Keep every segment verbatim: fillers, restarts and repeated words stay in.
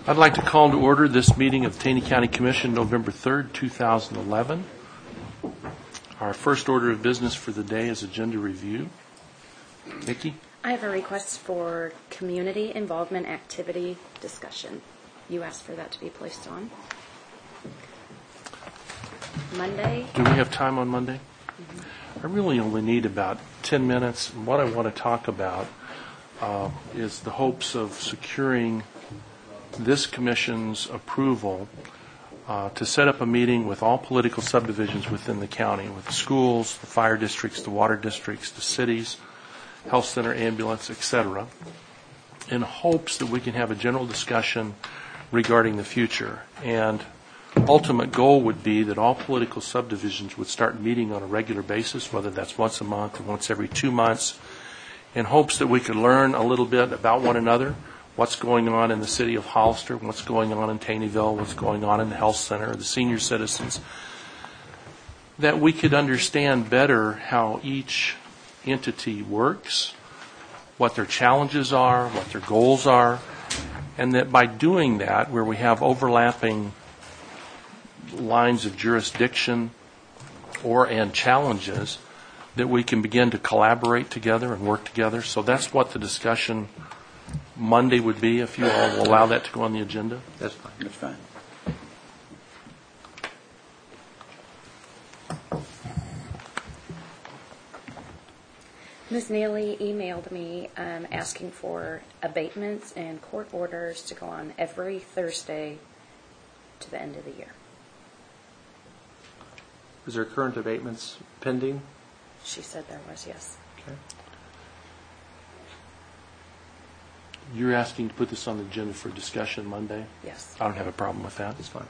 I'd like to call to order this meeting of the Taney County Commission, November third, two thousand eleven. Our first order of business for the day is agenda review. Nikki? I have a request for community involvement activity discussion. You asked for that to be placed on Monday. Do we have time on Monday? Mm-hmm. I really only need about ten minutes. What I want to talk about uh, is the hopes of securing this commission's approval uh, to set up a meeting with all political subdivisions within the county, with the schools, the fire districts, the water districts, the cities, health center, ambulance, et cetera, in hopes that we can have a general discussion regarding the future. And ultimate goal would be that all political subdivisions would start meeting on a regular basis, whether that's once a month or once every two months, in hopes that we could learn a little bit about one another, what's going on in the city of Hollister, what's going on in Taneyville, what's going on in the health center, the senior citizens, that we could understand better how each entity works, what their challenges are, what their goals are, and that by doing that, where we have overlapping lines of jurisdiction or and challenges, that we can begin to collaborate together and work together. So that's what the discussion Monday would be, if you all will allow that to go on the agenda. That's fine. That's fine. Miz Neely emailed me um, asking for abatements and court orders to go on every Thursday to the end of the year. Is there current abatements pending? She said there was, yes. Okay. You're asking to put this on the agenda for discussion Monday? Yes. I don't have a problem with that. That's fine.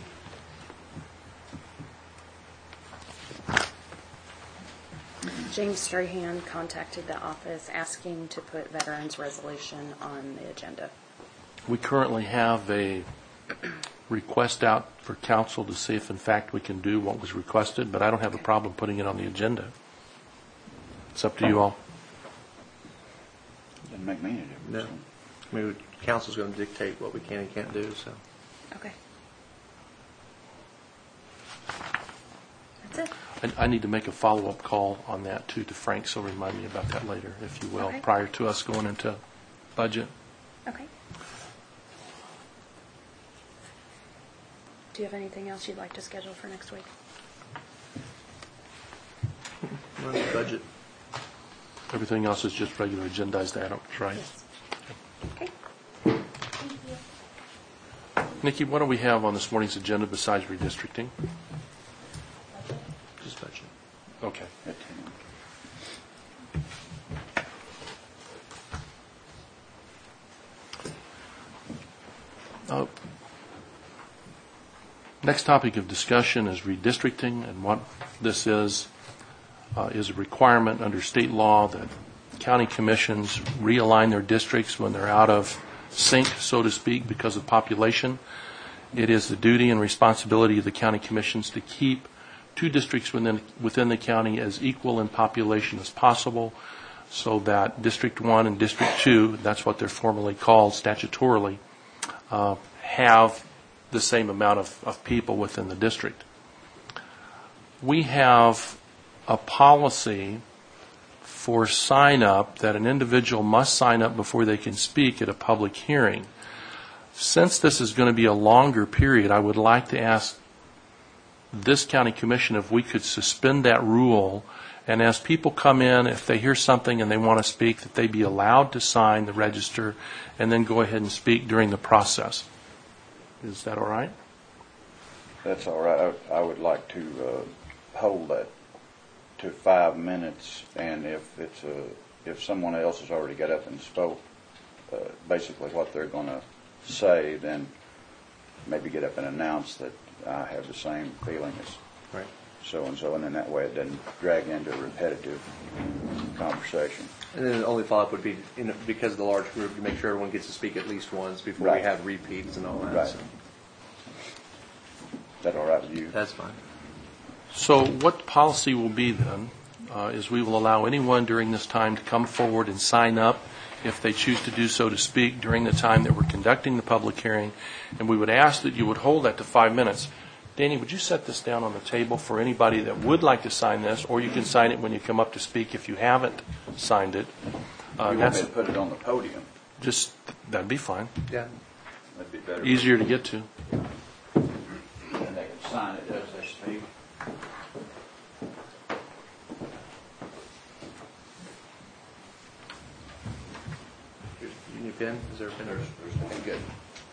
James Strahan contacted the office asking to put veterans resolution on the agenda. We currently have a request out for council to see if in fact we can do what was requested, but I don't have a problem putting it on the agenda. It's up to you all. Doesn't make me any difference. No. I mean, council's going to dictate what we can and can't do, so. Okay. That's it. I, I need to make a follow-up call on that too to Frank, so remind me about that later, if you will, Okay. prior to us going into budget. Okay. Do you have anything else you'd like to schedule for next week? Run the budget. Everything else is just regular agendized items, right? Yes. Okay. Nikki, what do we have on this morning's agenda besides redistricting? Just budget. Okay. At ten. Uh, next topic of discussion is redistricting, and what this is uh, is a requirement under state law that county commissions realign their districts when they're out of sync, so to speak, because of population. It is the duty and responsibility of the county commissions to keep two districts within within the county as equal in population as possible, so that District one and District two, that's what they're formally called statutorily, uh, have the same amount of, of people within the district. We have a policy for sign up that an individual must sign up before they can speak at a public hearing. Since this is going to be a longer period, I would like to ask this county commission if we could suspend that rule, and as people come in, if they hear something and they want to speak, that they be allowed to sign the register and then go ahead and speak during the process. Is that all right? That's all right. I, I would like to uh, hold that to five minutes, and if it's a, if someone else has already got up and spoke, uh, basically what they're going to say, then maybe get up and announce that I have the same feeling as Right. so and so, and then that way it doesn't drag into a repetitive conversation. And then the only follow-up would be, you know, because of the large group, to make sure everyone gets to speak at least once before Right. we have repeats and all that. Right. So Is that all right with you? that's fine. So what policy will be then uh, is we will allow anyone during this time to come forward and sign up if they choose to do so, to speak during the time that we're conducting the public hearing, and we would ask that you would hold that to five minutes. Danny, would you set this down on the table for anybody that would like to sign this, or you can sign it when you come up to speak if you haven't signed it. Uh, You want that's me to put it on the podium? just, that'd be fine. Yeah. That'd be better. Easier to get to. And they can sign it as they speak. You need a pen? Is there a pen? There's, there's, okay, good.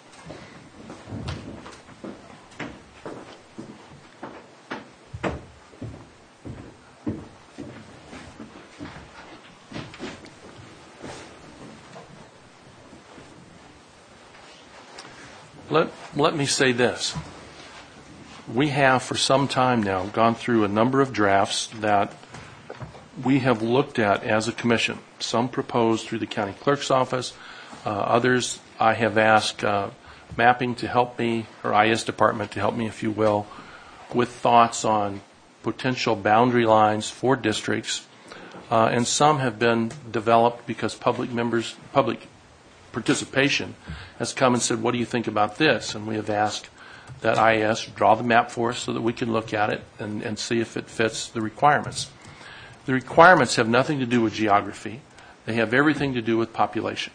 Let, let me say this. We have for some time now gone through a number of drafts that we have looked at as a commission. Some proposed through the county clerk's office. Uh, others I have asked uh, mapping to help me, or I S department to help me, if you will, with thoughts on potential boundary lines for districts. Uh, and some have been developed because public members, public participation has come and said, what do you think about this? And we have asked that I S draw the map for us so that we can look at it and, and see if it fits the requirements. The requirements have nothing to do with geography. They have everything to do with population.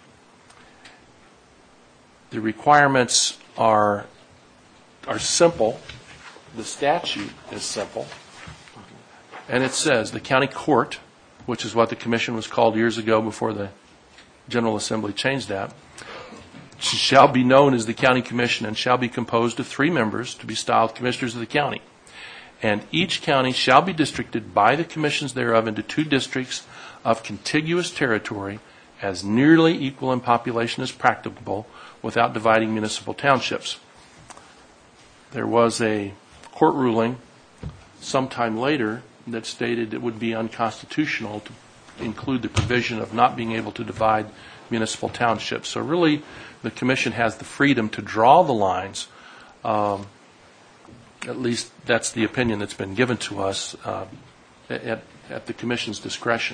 The requirements are, are simple. The statute is simple. And it says the county court, which is what the commission was called years ago before the General Assembly changed that, shall be known as the county commission and shall be composed of three members to be styled commissioners of the county. And each county shall be districted by the commissions thereof into two districts of contiguous territory as nearly equal in population as practicable without dividing municipal townships. There was a court ruling sometime later that stated it would be unconstitutional to include the provision of not being able to divide municipal townships. So really, the commission has the freedom to draw the lines. Um, at least that's the opinion that's been given to us uh, at, at the commission's discretion.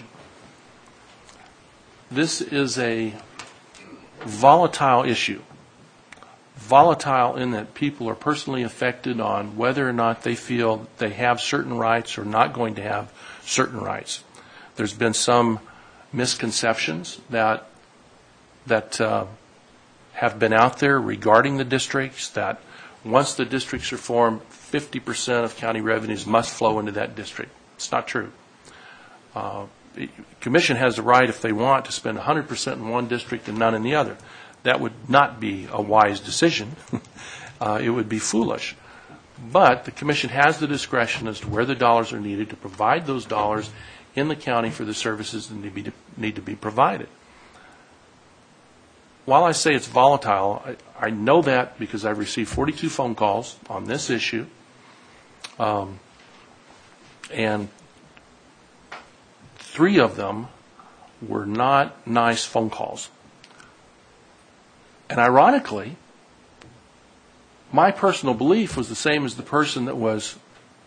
This is a volatile issue. Volatile in that people are personally affected on whether or not they feel they have certain rights or not going to have certain rights. There's been some misconceptions that that uh, have been out there regarding the districts, that once the districts are formed, fifty percent of county revenues must flow into that district. It's not true. Uh, the commission has the right, if they want, to spend one hundred percent in one district and none in the other. That would not be a wise decision. uh, it would be foolish. But the commission has the discretion as to where the dollars are needed to provide those dollars in the county for the services that need to be, need to be provided. While I say it's volatile, I, I know that because I've received forty-two phone calls on this issue. Um, and three of them were not nice phone calls. And ironically, my personal belief was the same as the person that was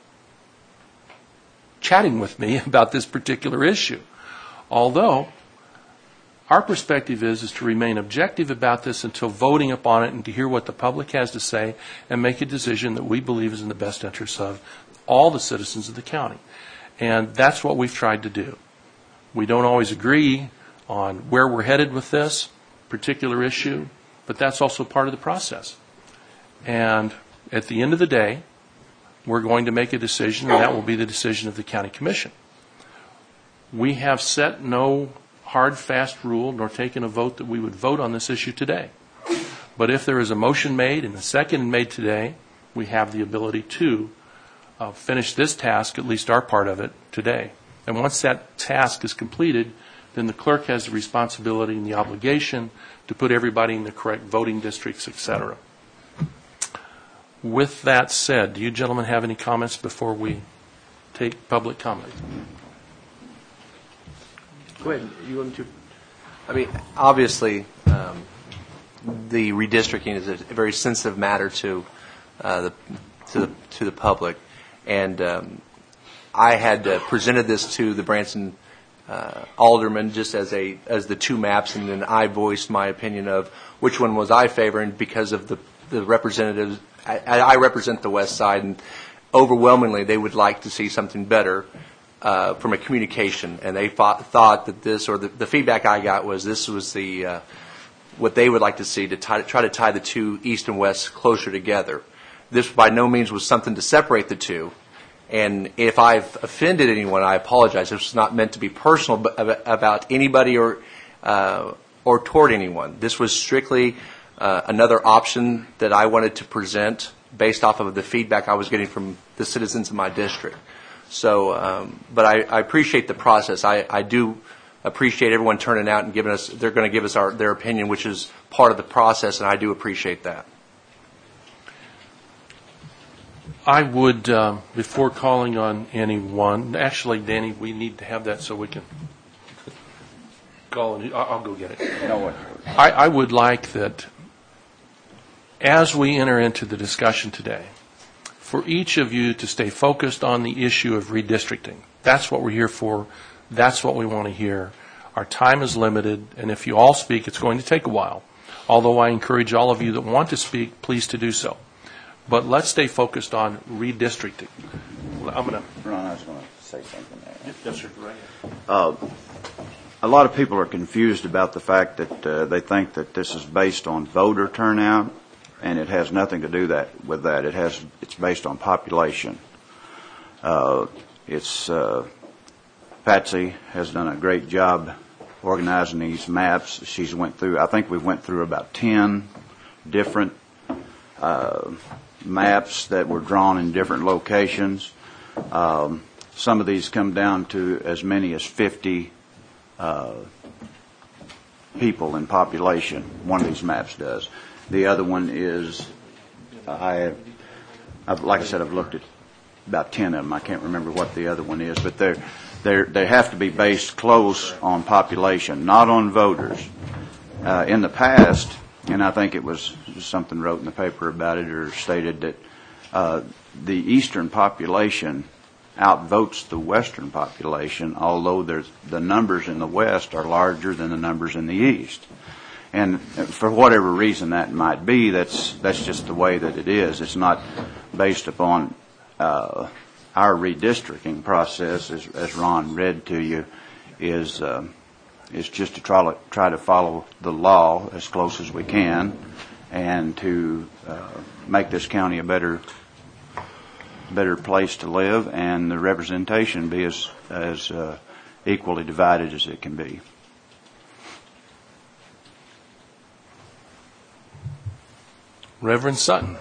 chatting with me about this particular issue. Although, our perspective is, is to remain objective about this until voting upon it and to hear what the public has to say and make a decision that we believe is in the best interest of all the citizens of the county. And that's what we've tried to do. We don't always agree on where we're headed with this particular issue, but that's also part of the process. And at the end of the day, we're going to make a decision, and that will be the decision of the county commission. We have set no hard, fast rule, nor taken a vote that we would vote on this issue today. But if there is a motion made and a second made today, we have the ability to uh, finish this task, at least our part of it, today. And once that task is completed, then the clerk has the responsibility and the obligation to put everybody in the correct voting districts, et cetera. With that said, do you gentlemen have any comments before we take public comment? Go ahead. You want to? I mean, obviously, um, the redistricting is a very sensitive matter to uh, the to the to the public, and um, I had uh, presented this to the Branson uh, aldermen just as a as the two maps, and then I voiced my opinion of which one was I favoring because of the the representatives. I, I represent the west side, and overwhelmingly they would like to see something better uh, from a communication, and they thought, thought that this, or the, the feedback I got was this was the uh, what they would like to see to tie, try to tie the two east and west closer together. This by no means was something to separate the two, and if I've offended anyone, I apologize. This was not meant to be personal about anybody or uh, or toward anyone. This was strictly uh, another option that I wanted to present based off of the feedback I was getting from the citizens in my district. So, um, but I, I appreciate the process. I, I do appreciate everyone turning out and giving us, they're going to give us our, their opinion, which is part of the process, and I do appreciate that. I would, um, before calling on anyone, actually, Danny, we need to have that so we can call on. I'll, I'll go get it. You know what? I, I would like that as we enter into the discussion today, for each of you to stay focused on the issue of redistricting. That's what we're here for. That's what we want to hear. Our time is limited, and if you all speak, it's going to take a while. Although I encourage all of you that want to speak, please to do so. But let's stay focused on redistricting. I'm going to... Ron, I was going to say something there. Yes, sir. Right. Uh, a lot of people are confused about the fact that uh, they think that this is based on voter turnout, and it has nothing to do that with that. It has it's based on population. Uh, it's uh, Patsy has done a great job organizing these maps. She's went through. I think we went through about ten different uh, maps that were drawn in different locations. Um, some of these come down to as many as fifty uh, people in population. One of these maps does. The other one is, I, I've, like I said, I've looked at about ten of them. I can't remember what the other one is, but they're, they're, they have to be based close on population, not on voters. Uh, in the past, and I think it was something wrote in the paper about it or stated that uh, the eastern population outvotes the western population, although there's, the numbers in the west are larger than the numbers in the east. And for whatever reason that might be, that's that's just the way that it is. It's not based upon uh, our redistricting process, as, as Ron read to you, is uh, is just to try to try to follow the law as close as we can, and to uh, make this county a better better place to live, and the representation be as as uh, equally divided as it can be. Reverend Sutton.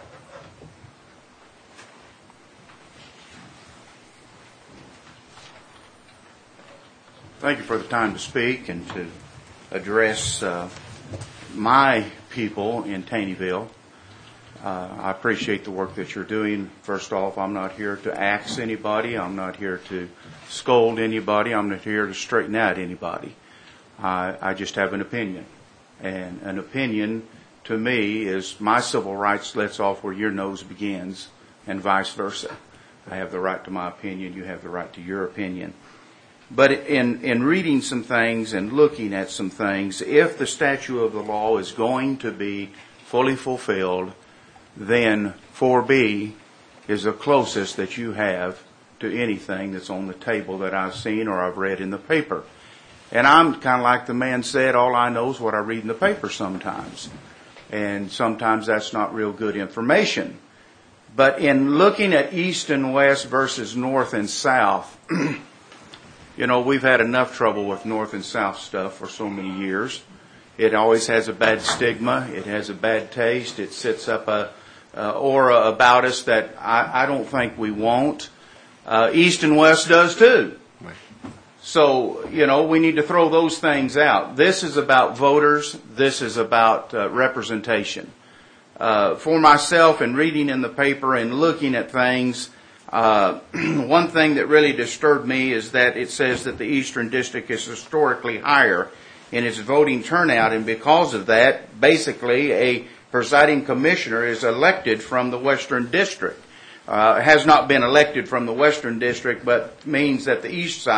Thank you for the time to speak and to address uh, my people in Taneyville. Uh, I appreciate the work that you're doing. First off, I'm not here to axe anybody. I'm not here to scold anybody. I'm not here to straighten out anybody. I, I just have an opinion. And an opinion, to me, is my civil rights lets off where your nose begins, and vice versa. I have the right to my opinion. You have the right to your opinion. But in, in reading some things and looking at some things, if the statute of the law is going to be fully fulfilled, then four B is the closest that you have to anything that's on the table that I've seen or I've read in the paper. And I'm kind of like the man said, all I know is what I read in the paper sometimes. And sometimes that's not real good information. But in looking at east and west versus north and south, you know, we've had enough trouble with north and south stuff for so many years. It always has a bad stigma. It has a bad taste. It sets up a, a aura about us that I, I don't think we want. Uh, east and west does too. Right. So, you know, we need to throw those things out. This is about voters. This is about uh, representation. Uh, for myself, in reading in the paper and looking at things, Uh, one thing that really disturbed me is that it says that the Eastern District is historically higher in its voting turnout, and because of that, basically a presiding commissioner is elected from the Western District. Uh, has not been elected from the Western District, but means that the East side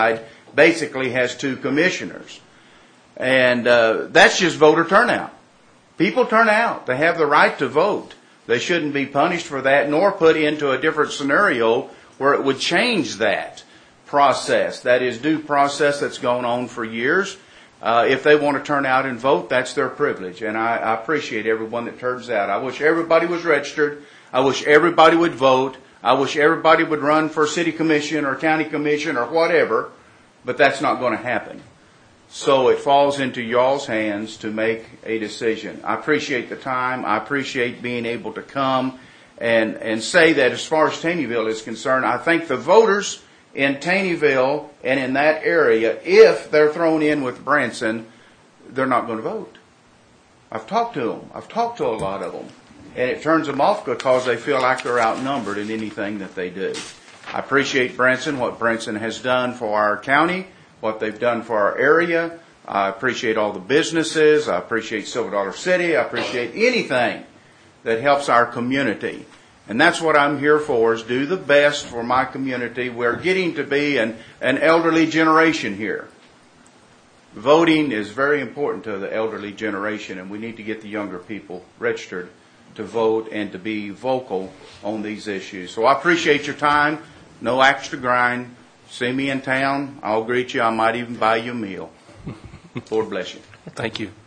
basically has two commissioners. And uh, that's just voter turnout. People turn out. They have the right to vote. They shouldn't be punished for that, nor put into a different scenario where it would change that process, that is, due process that's gone on for years. Uh, if they want to turn out and vote, that's their privilege. And I, I appreciate everyone that turns out. I wish everybody was registered. I wish everybody would vote. I wish everybody would run for city commission or county commission or whatever, but that's not going to happen. So it falls into y'all's hands to make a decision. I appreciate the time. I appreciate being able to come and, and say that as far as Taneyville is concerned, I think the voters in Taneyville and in that area, if they're thrown in with Branson, they're not going to vote. I've talked to them. I've talked to a lot of them. And it turns them off because they feel like they're outnumbered in anything that they do. I appreciate Branson, what Branson has done for our county, what they've done for our area. I appreciate all the businesses. I appreciate Silver Dollar City. I appreciate anything that helps our community. And that's what I'm here for, is do the best for my community. We're getting to be an, an elderly generation here. Voting is very important to the elderly generation, and we need to get the younger people registered to vote and to be vocal on these issues. So I appreciate your time. No extra grind. See me in town. I'll greet you. I might even buy you a meal. Lord bless you. Thank you.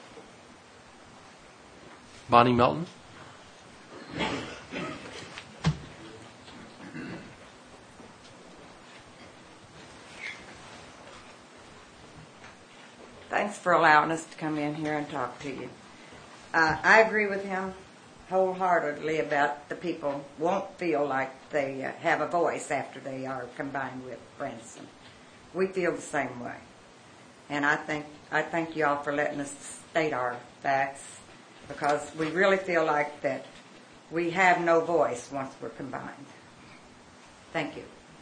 Bonnie Melton? Thanks for allowing us to come in here and talk to you. Uh, I agree with him wholeheartedly about the people won't feel like they uh, have a voice after they are combined with Branson. We feel the same way. And I think I thank you all for letting us state our facts, because we really feel like that we have no voice once we're combined. Thank you.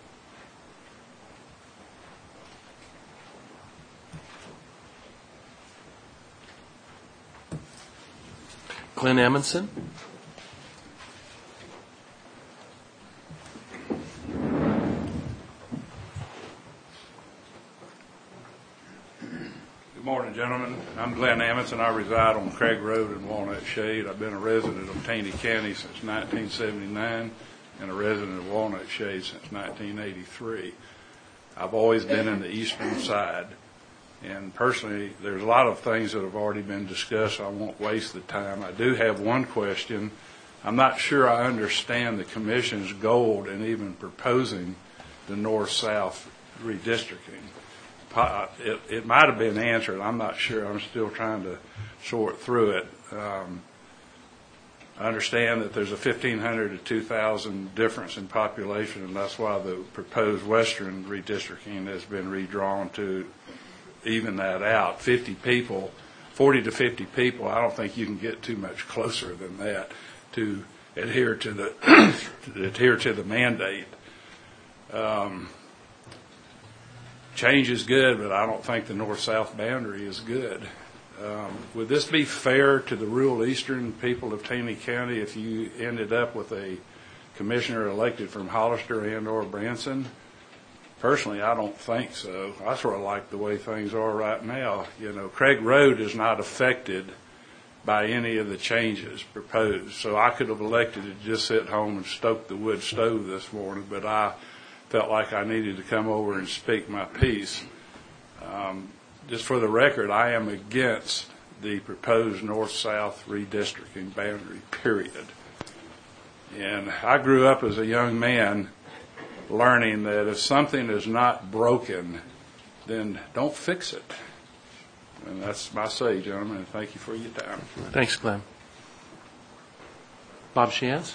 Glenn Amundson? Good morning, gentlemen. I'm Glenn Amundson. I reside on Craig Road in Walnut Shade. I've been a resident of Taney County since nineteen seventy-nine and a resident of Walnut Shade since nineteen eighty-three. I've always been in the eastern side. And personally, there's a lot of things that have already been discussed. I won't waste the time. I do have one question. I'm not sure I understand the Commission's goal in even proposing the north-south redistricting. It, it might have been answered. I'm not sure. I'm still trying to sort through it. Um, I understand that there's a fifteen hundred to two thousand difference in population, and that's why the proposed western redistricting has been redrawn to even that out. fifty people, forty to fifty people, I don't think you can get too much closer than that to adhere to the to adhere to the mandate. Um, change is good, but I don't think the north-south boundary is good. Um, would this be fair to the rural eastern people of Taney County if you ended up with a commissioner elected from Hollister and or Branson? Personally, I don't think so. I sort of like the way things are right now. You know, Craig Road is not affected by any of the changes proposed. So I could have elected to just sit home and stoke the wood stove this morning, but I felt like I needed to come over and speak my piece. Um, just for the record, I am against the proposed north-south redistricting boundary, period. And I grew up as a young man learning that if something is not broken, then don't fix it. And that's my say, gentlemen, and thank you for your time. Thanks, Glenn. Bob Shantz?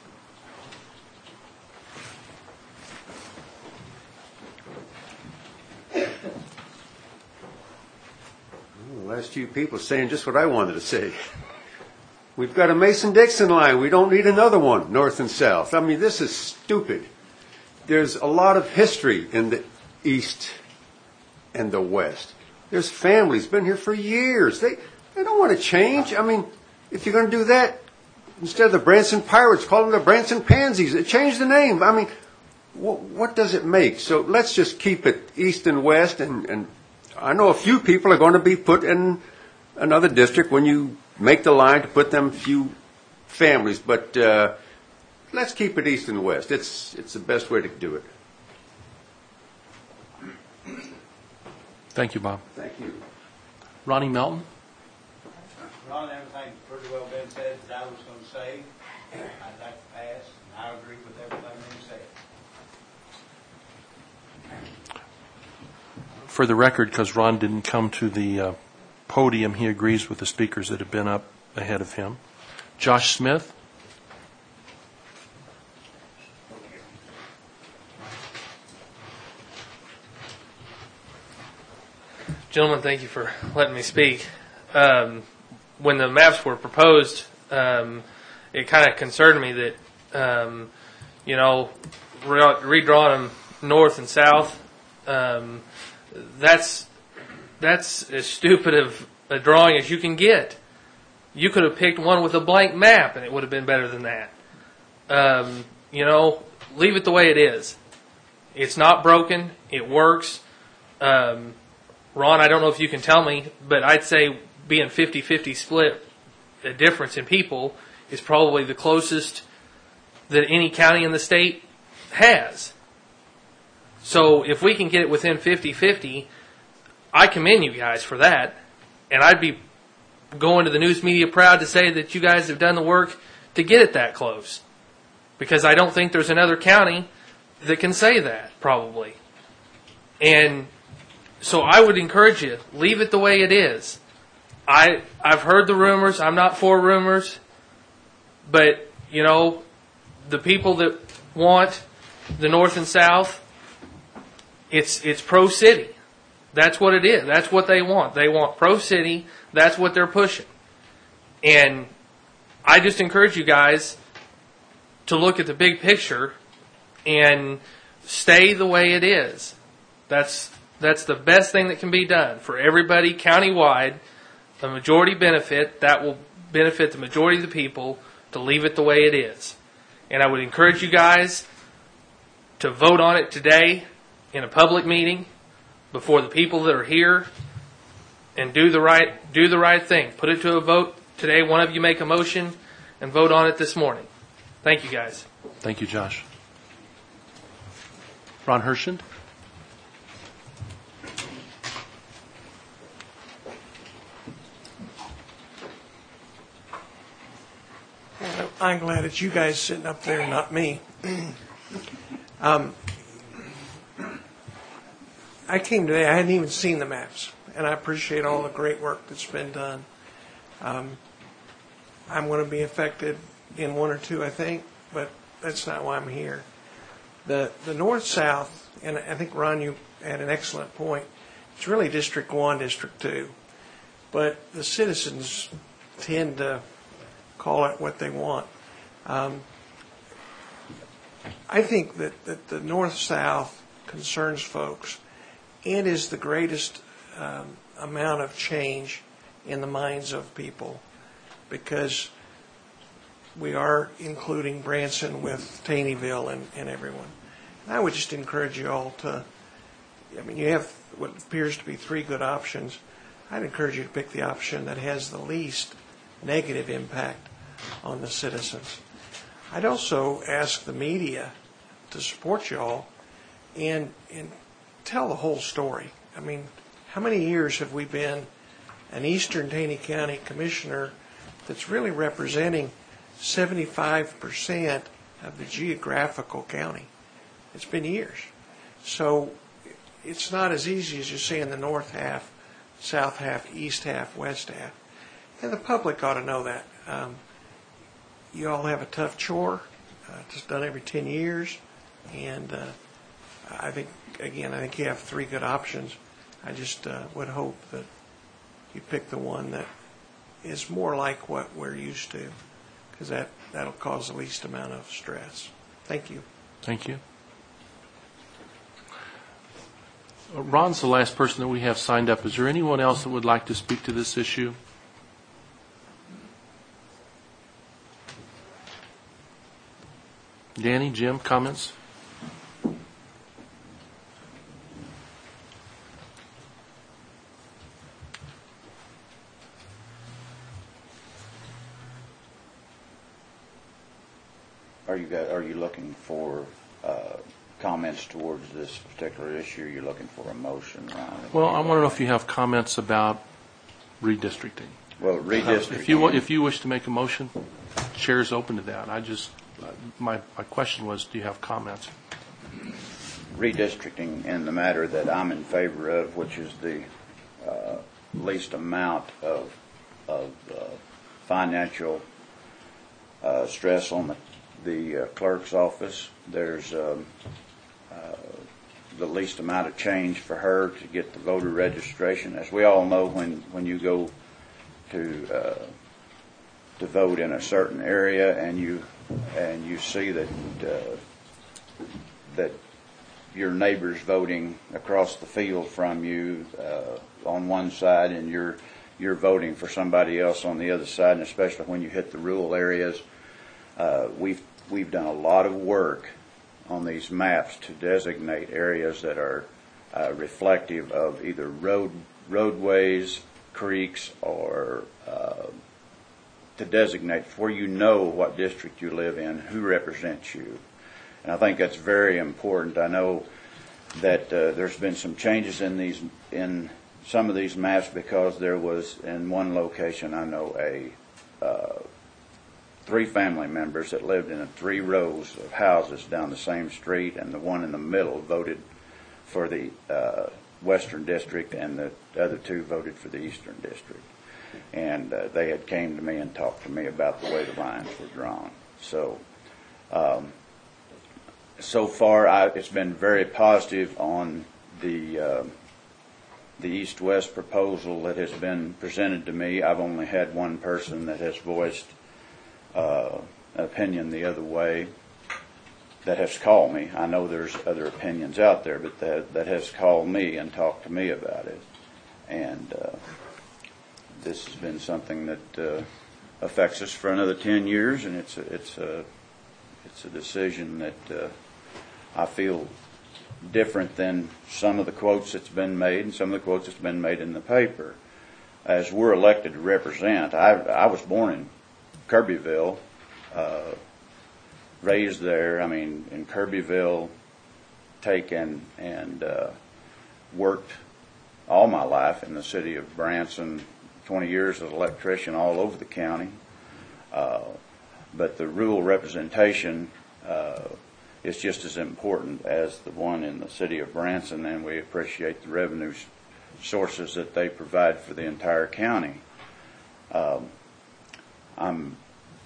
The last few people saying just what I wanted to say. We've got a Mason-Dixon line. We don't need another one, north and south. I mean, this is stupid. There's a lot of history in the east and the west. There's families been here for years. They they don't want to change. I mean, if you're going to do that, instead of the Branson Pirates, call them the Branson Pansies. Change the name. I mean, what, what does it make? So let's just keep it east and west, and, and I know a few people are going to be put in another district when you make the line to put them few families, but uh, let's keep it east and west. It's, it's the best way to do it. Thank you, Bob. Thank you. Ronnie Melton? Ron, everything's pretty well been said that I was going to say. I'd like to pass, and I agree with everything you said. For the record, because Ron didn't come to the uh, podium, he agrees with the speakers that have been up ahead of him. Josh Smith? Gentlemen, thank you for letting me speak. Um, when the maps were proposed, um, it kind of concerned me that, um, you know, re- redrawing them north and south, um, that's that's as stupid of a drawing as you can get. You could have picked one with a blank map, and it would have been better than that. Um, you know, leave it the way it is. It's not broken. It works. Um, Ron, I don't know if you can tell me, but I'd say being fifty-fifty split, a difference in people, is probably the closest that any county in the state has. So if we can get it within fifty-fifty, I commend you guys for that. And I'd be going to the news media proud to say that you guys have done the work to get it that close. Because I don't think there's another county that can say that, probably. And so I would encourage you, leave it the way it is. I, I've heard the rumors. I'm not for rumors. But, you know, the people that want the North and South, it's it's pro-city. That's what it is. That's what they want. They want pro-city. That's what they're pushing. And I just encourage you guys to look at the big picture and stay the way it is. That's that's the best thing that can be done for everybody countywide. A majority benefit that will benefit the majority of the people, to leave it the way it is. And I would encourage you guys to vote on it today in a public meeting before the people that are here, and do the right do the right thing. Put it to a vote today. One of you make a motion and vote on it this morning. Thank you, guys. Thank you, Josh. Ron Hershend? I'm glad that you guys sitting up there, not me. um, I came today, I hadn't even seen the maps, and I appreciate all the great work that's been done. Um, I'm going to be affected in one or two, I think, but that's not why I'm here. The the north-south, and I think, Ron, you had an excellent point, it's really District one, District two. But the citizens tend to call it what they want. Um, I think that, that the north-south concerns folks and is the greatest um, amount of change in the minds of people, because we are including Branson with Taneyville and, and everyone. And I would just encourage you all to, I mean, you have what appears to be three good options. I'd encourage you to pick the option that has the least negative impact on the citizens. I'd also ask the media to support you all and, and tell the whole story. I mean, how many years have we been an Eastern Taney County commissioner that's really representing seventy-five percent of the geographical county? It's been years. So it's not as easy as you see in the north half, south half, east half, west half. And the public ought to know that. Um, you all have a tough chore. Uh, it's done every ten years. And uh, I think, again, I think you have three good options. I just uh, would hope that you pick the one that is more like what we're used to, because that, that'll cause the least amount of stress. Thank you. Thank you. Uh, Ron's the last person that we have signed up. Is there anyone else that would like to speak to this issue? Danny, Jim, comments? are you, got- are you looking for uh, comments towards this particular issue? You're looking for a motion, Ron? Well, I want to know if you have comments about redistricting. Well, redistricting. If you, wa- if you wish to make a motion, chair is open to that. I just, my, my question was, do you have comments? Redistricting in the matter that I'm in favor of, which is the uh, least amount of, of uh, financial uh, stress on the, the uh, clerk's office. There's um, uh, the least amount of change for her to get the voter registration. As we all know, when, when you go to uh, to vote in a certain area and you and you see that uh, that your neighbor's voting across the field from you uh, on one side, and you're you're voting for somebody else on the other side, and especially when you hit the rural areas, uh, we've we've done a lot of work on these maps to designate areas that are uh, reflective of either road roadways, creeks, or uh, to designate where you know what district you live in, who represents you. And I think that's very important. I know that uh, there's been some changes in these in some of these maps because there was in one location I know a uh, three family members that lived in a three rows of houses down the same street, and the one in the middle voted for the uh, Western District, and the other two voted for the Eastern District. And uh, they had came to me and talked to me about the way the lines were drawn. So. Um, So far, I, it's been very positive on the uh, the East-West proposal that has been presented to me. I've only had one person that has voiced uh, an opinion the other way that has called me. I know there's other opinions out there, but that, that has called me and talked to me about it. And uh, this has been something that uh, affects us for another ten years, and it's a, it's a, it's a decision that uh, I feel different than some of the quotes that's been made and some of the quotes that's been made in the paper. As we're elected to represent, I, I was born in Kirbyville, uh, raised there. I mean, in Kirbyville, taken and uh, worked all my life in the city of Branson, twenty years as an electrician all over the county. Uh, but the rural representation uh, is just as important as the one in the city of Branson, and we appreciate the revenue sources that they provide for the entire county. Um, I'm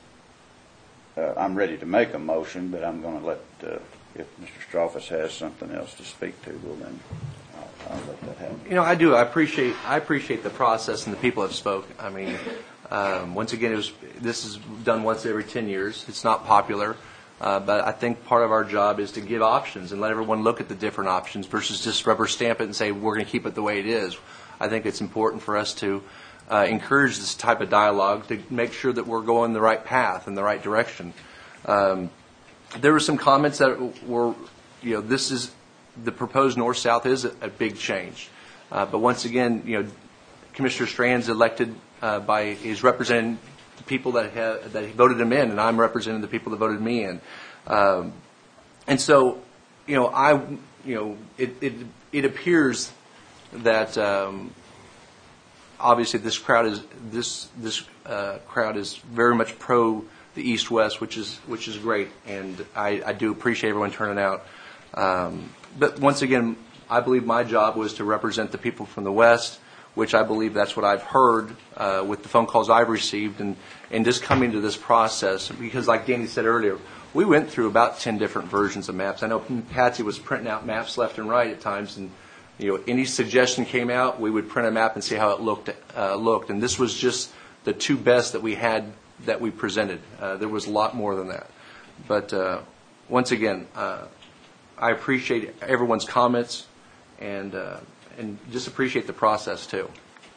uh, I'm ready to make a motion, but I'm going to let, uh, if Mister Stroffus has something else to speak to, well then I'll, I'll let that happen. You know, I do. I appreciate. I appreciate the process and the people that spoke. I mean, um, once again, it was. This is done once every ten years. It's not popular, uh, but I think part of our job is to give options and let everyone look at the different options versus just rubber stamp it and say we're going to keep it the way it is. I think it's important for us to uh, encourage this type of dialogue to make sure that we're going the right path in the right direction. Um, there were some comments that were, you know, this is. The proposed north-south is a, a big change. Uh, but once again, you know, Commissioner Strand's elected uh, by, is representing the people that have, that voted him in, and I'm representing the people that voted me in. Um, and so, you know, I, you know, it, it, it appears that um, obviously this crowd is, this, this uh, crowd is very much pro the East-West, which is, which is great. And I, I do appreciate everyone turning out. Um, But once again, I believe my job was to represent the people from the West, which I believe that's what I've heard uh, with the phone calls I've received, and, and just coming to this process. Because like Danny said earlier, we went through about ten different versions of maps. I know Patsy was printing out maps left and right at times, and you know, any suggestion came out, we would print a map and see how it looked. Uh, looked, and this was just the two best that we had that we presented. Uh, there was a lot more than that, but uh, once again. Uh, I appreciate everyone's comments and uh, and just appreciate the process too.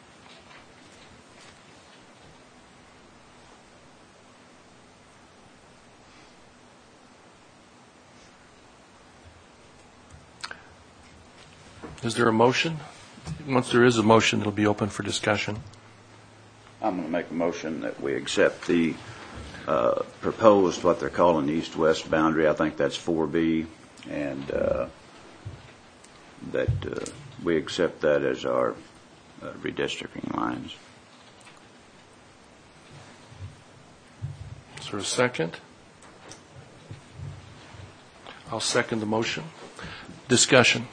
Is there a motion? Once there is a motion, it'll be open for discussion. I'm going to make a motion that we accept the uh, proposed what they're calling the east-west boundary. I think that's four B, and uh, that uh, we accept that as our uh, redistricting lines. Is there a second? I'll second the motion. Discussion.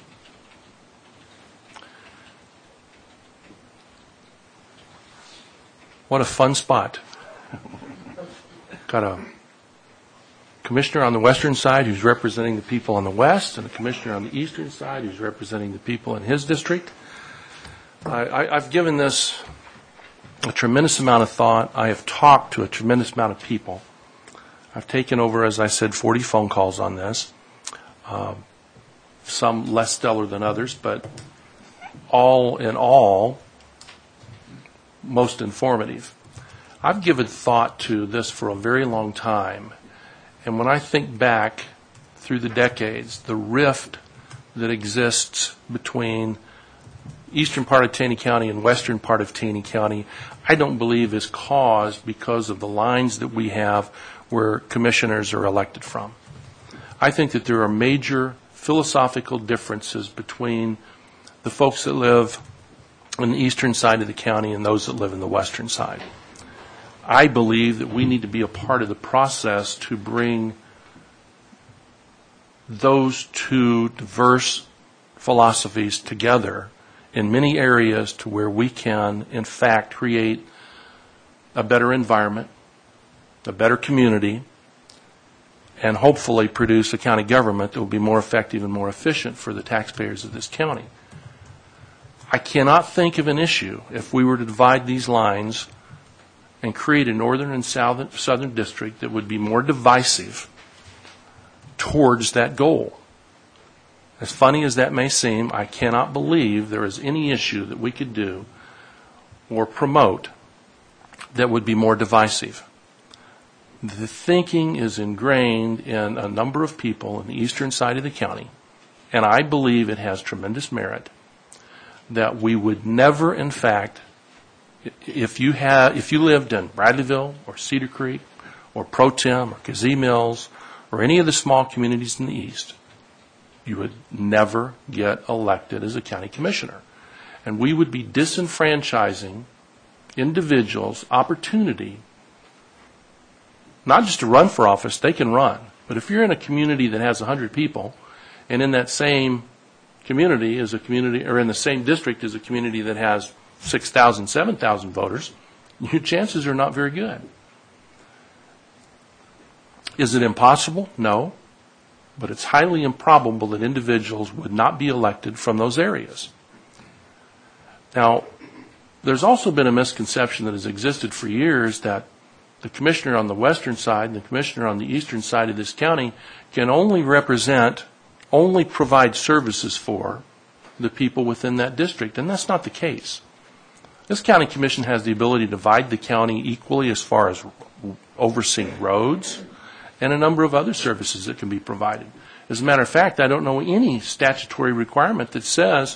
What a fun spot. Got a commissioner on the western side who's representing the people on the west, and a commissioner on the eastern side who's representing the people in his district. I, I, I've given this a tremendous amount of thought. I have talked to a tremendous amount of people. I've taken over, as I said, forty phone calls on this. Um, some less stellar than others, but all in all, most informative. I've given thought to this for a very long time, and when I think back through the decades, the rift that exists between eastern part of Taney County and western part of Taney County, I don't believe is caused because of the lines that we have where commissioners are elected from. I think that there are major philosophical differences between the folks that live on the eastern side of the county and those that live in the western side. I believe that we need to be a part of the process to bring those two diverse philosophies together in many areas to where we can, in fact, create a better environment, a better community, and hopefully produce a county government that will be more effective and more efficient for the taxpayers of this county. I cannot think of an issue if we were to divide these lines and create a northern and southern, southern district that would be more divisive towards that goal. As funny as that may seem, I cannot believe there is any issue that we could do or promote that would be more divisive. The thinking is ingrained in a number of people in the eastern side of the county, and I believe it has tremendous merit, that we would never, in fact, if you have, if you lived in Bradleyville or Cedar Creek or Pro Tem or Kazee Mills or any of the small communities in the east, you would never get elected as a county commissioner. And we would be disenfranchising individuals' opportunity not just to run for office, they can run. But if you're in a community that has one hundred people, and in that same community is a community, or in the same district is a community that has six thousand, seven thousand voters, your chances are not very good. Is it impossible? No. But it's highly improbable that individuals would not be elected from those areas. Now, there's also been a misconception that has existed for years that the commissioner on the western side and the commissioner on the eastern side of this county can only represent, only provide services for the people within that district, and that's not the case. This county commission has the ability to divide the county equally as far as overseeing roads and a number of other services that can be provided. As a matter of fact, I don't know any statutory requirement that says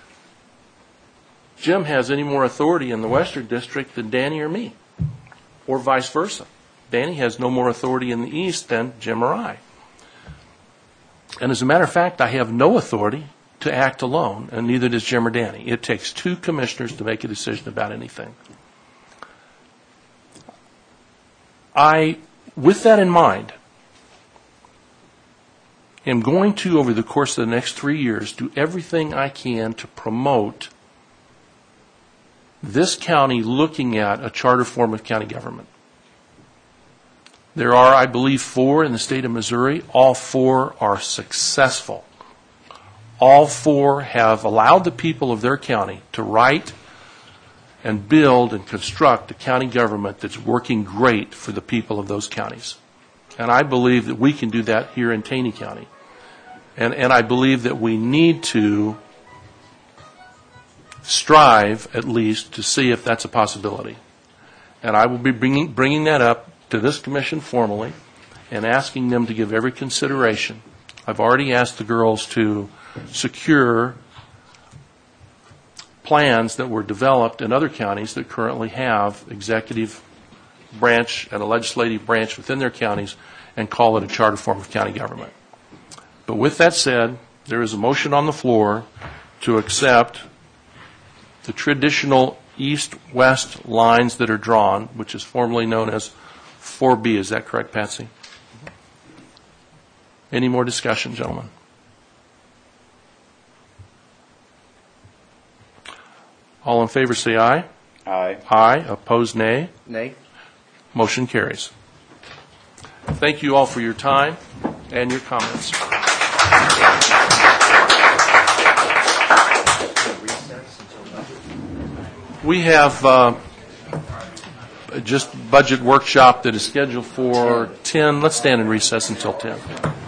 Jim has any more authority in the western district than Danny or me, or vice versa. Danny has no more authority in the east than Jim or I. And as a matter of fact, I have no authority to act alone, and neither does Jim or Danny. It takes two commissioners to make a decision about anything. I, with that in mind, am going to, over the course of the next three years, do everything I can to promote this county looking at a charter form of county government. There are, I believe, four in the state of Missouri. All four are successful. All four have allowed the people of their county to write and build and construct a county government that's working great for the people of those counties. And I believe that we can do that here in Taney County. And, and I believe that we need to strive, at least, to see if that's a possibility. And I will be bringing, bringing that up to this commission formally and asking them to give every consideration. I've already asked the girls to secure plans that were developed in other counties that currently have executive branch, at a legislative branch within their counties, and call it a charter form of county government. But with that said, there is a motion on the floor to accept the traditional east-west lines that are drawn, which is formerly known as four B. Is that correct, Patsy? Any more discussion, gentlemen? All in favor say aye. Aye. Aye. Opposed, nay. Nay? Motion carries. Thank you all for your time and your comments. We have uh, just budget workshop that is scheduled for ten. Let's stand in recess until ten.